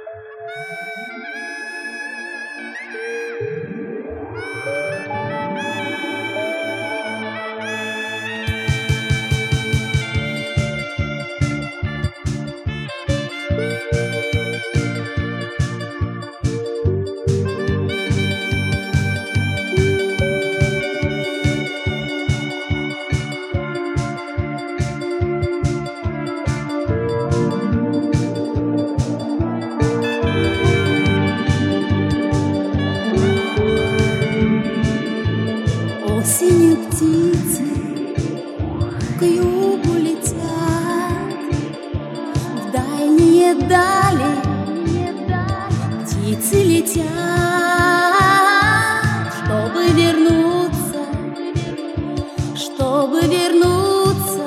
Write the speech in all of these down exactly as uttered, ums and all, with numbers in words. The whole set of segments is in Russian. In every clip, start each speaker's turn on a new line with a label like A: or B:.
A: Осенью птицы к югу летят в дальние дали. Птицы летят, чтобы вернуться, чтобы вернуться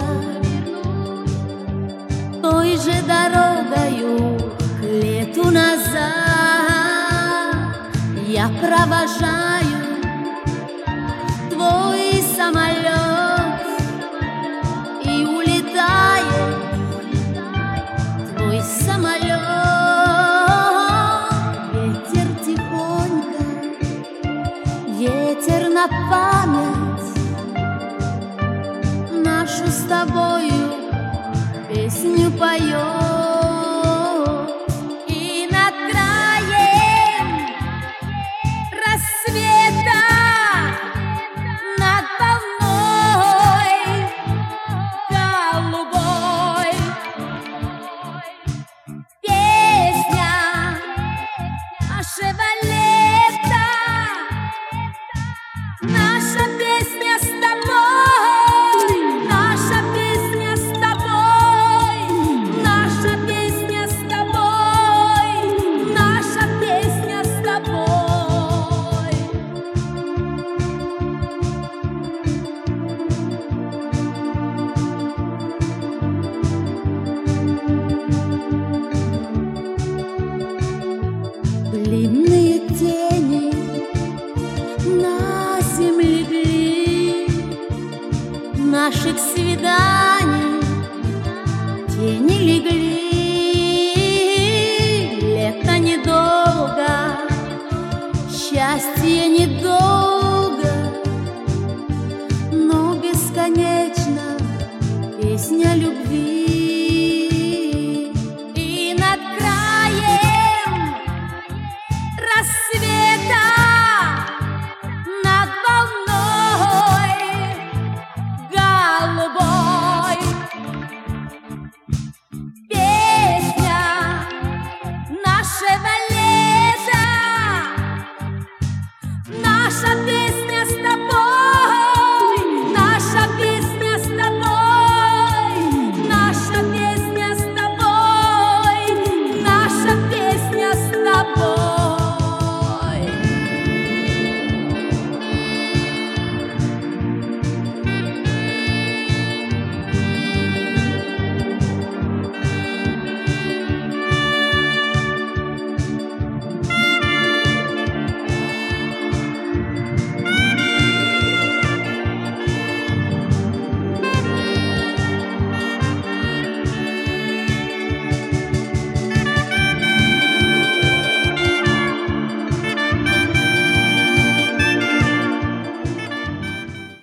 A: той же дорогою к лету назад. Я провожаю твой самолет, и улетает твой самолет. Ветер тихонько, ветер на память нашу с тобою песню поет. И над краем рассвета, над волной голубой, песня нашего лета, наша песня с тобой, наша песня с тобой, наша песня с тобой, наша песня с тобой. Длинные тени на земле легли наших свиданий, тени легли.